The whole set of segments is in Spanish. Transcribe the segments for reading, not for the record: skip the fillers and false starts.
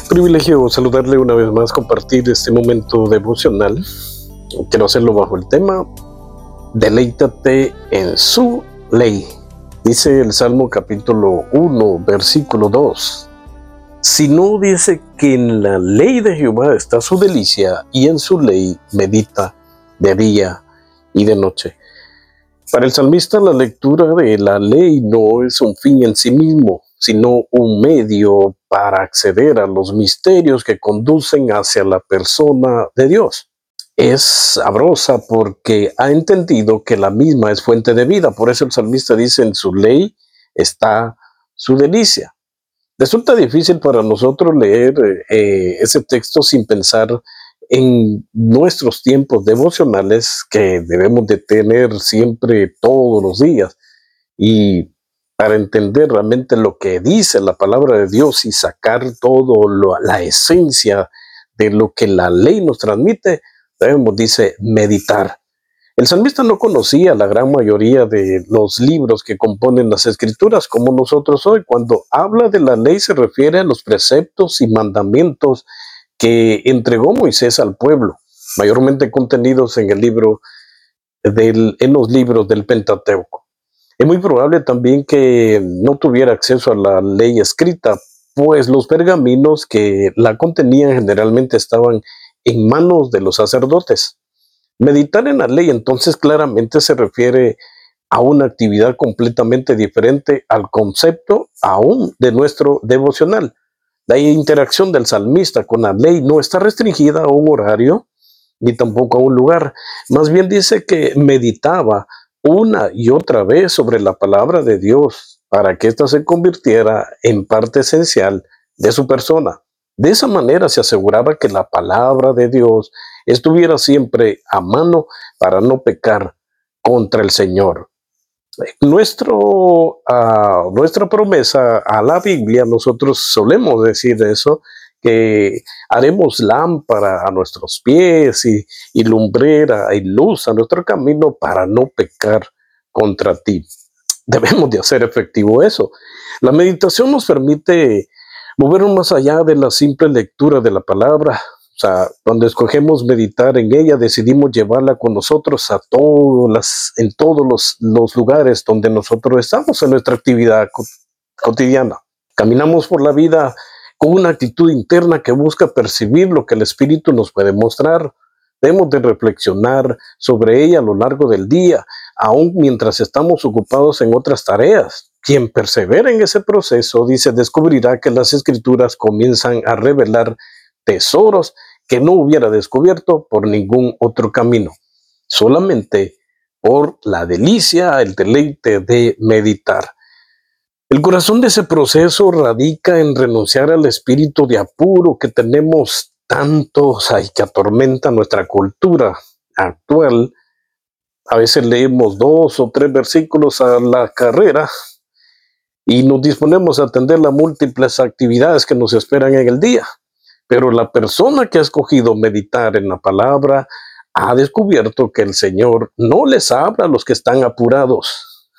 Privilegio saludarle una vez más, compartir este momento devocional. Quiero hacerlo bajo el tema Deleítate en su ley. Dice el Salmo capítulo 1, versículo 2. Si no, dice que en la ley de Jehová está su delicia, y en su ley medita de día y de noche. Para el salmista, la lectura de la ley no es un fin en sí mismo, sino un medio para acceder a los misterios que conducen hacia la persona de Dios. Es sabrosa porque ha entendido que la misma es fuente de vida. Por eso el salmista dice: en su ley está su delicia. Resulta difícil para nosotros leer ese texto sin pensar en nuestros tiempos devocionales que debemos de tener siempre, todos los días. Y para entender realmente lo que dice la palabra de Dios y sacar la esencia de lo que la ley nos transmite, debemos, dice, meditar. El salmista no conocía la gran mayoría de los libros que componen las Escrituras como nosotros hoy. Cuando habla de la ley se refiere a los preceptos y mandamientos que entregó Moisés al pueblo, mayormente contenidos en los libros del Pentateuco. Es muy probable también que no tuviera acceso a la ley escrita, pues los pergaminos que la contenían generalmente estaban en manos de los sacerdotes. Meditar en la ley entonces claramente se refiere a una actividad completamente diferente al concepto aún de nuestro devocional. La interacción del salmista con la ley no está restringida a un horario ni tampoco a un lugar. Más bien dice que meditaba una y otra vez sobre la palabra de Dios para que ésta se convirtiera en parte esencial de su persona. De esa manera se aseguraba que la palabra de Dios estuviera siempre a mano para no pecar contra el Señor. Nuestra promesa a la Biblia, nosotros solemos decir eso, que haremos lámpara a nuestros pies y lumbrera y luz a nuestro camino para no pecar contra ti. Debemos de hacer efectivo eso. La meditación nos permite movernos más allá de la simple lectura de la palabra. O sea, cuando escogemos meditar en ella, decidimos llevarla con nosotros en todos los lugares donde nosotros estamos en nuestra actividad cotidiana. Caminamos por la vida con una actitud interna que busca percibir lo que el Espíritu nos puede mostrar. Debemos de reflexionar sobre ella a lo largo del día, aun mientras estamos ocupados en otras tareas. Quien persevera en ese proceso, dice, descubrirá que las Escrituras comienzan a revelar tesoros que no hubiera descubierto por ningún otro camino, solamente por la delicia, el deleite de meditar. El corazón de ese proceso radica en renunciar al espíritu de apuro que tenemos tantos y que atormenta nuestra cultura actual. A veces leemos 2 o 3 versículos a la carrera y nos disponemos a atender las múltiples actividades que nos esperan en el día. Pero la persona que ha escogido meditar en la palabra ha descubierto que el Señor no les habla a los que están apurados.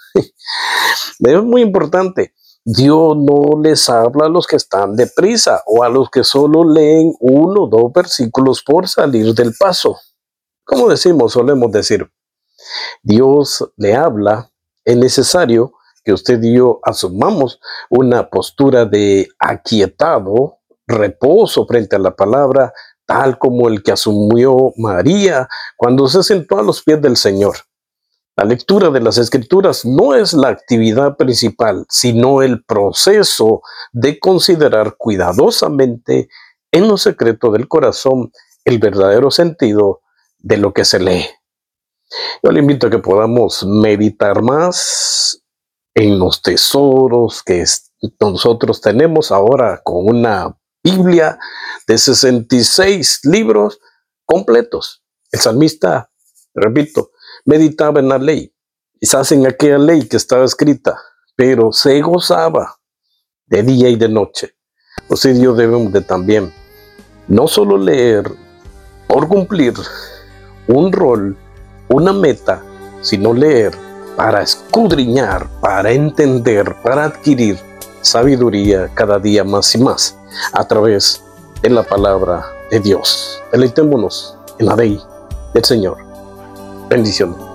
Es muy importante. Dios no les habla a los que están deprisa o a los que solo leen 1 o 2 versículos por salir del paso. Como solemos decir, Dios le habla. Es necesario que usted y yo asumamos una postura de aquietado, reposo frente a la palabra, tal como el que asumió María cuando se sentó a los pies del Señor. La lectura de las Escrituras no es la actividad principal, sino el proceso de considerar cuidadosamente en lo secreto del corazón el verdadero sentido de lo que se lee. Yo le invito a que podamos meditar más en los tesoros que nosotros tenemos ahora con una Biblia de 66 libros completos. El salmista, repito, meditaba en la ley, quizás en aquella ley que estaba escrita, pero se gozaba de día y de noche. Usted y yo debemos de también no solo leer por cumplir un rol, una meta, sino leer para escudriñar, para entender, para adquirir sabiduría cada día más y más a través en la palabra de Dios. Deleitémonos en la ley del Señor. Bendiciones.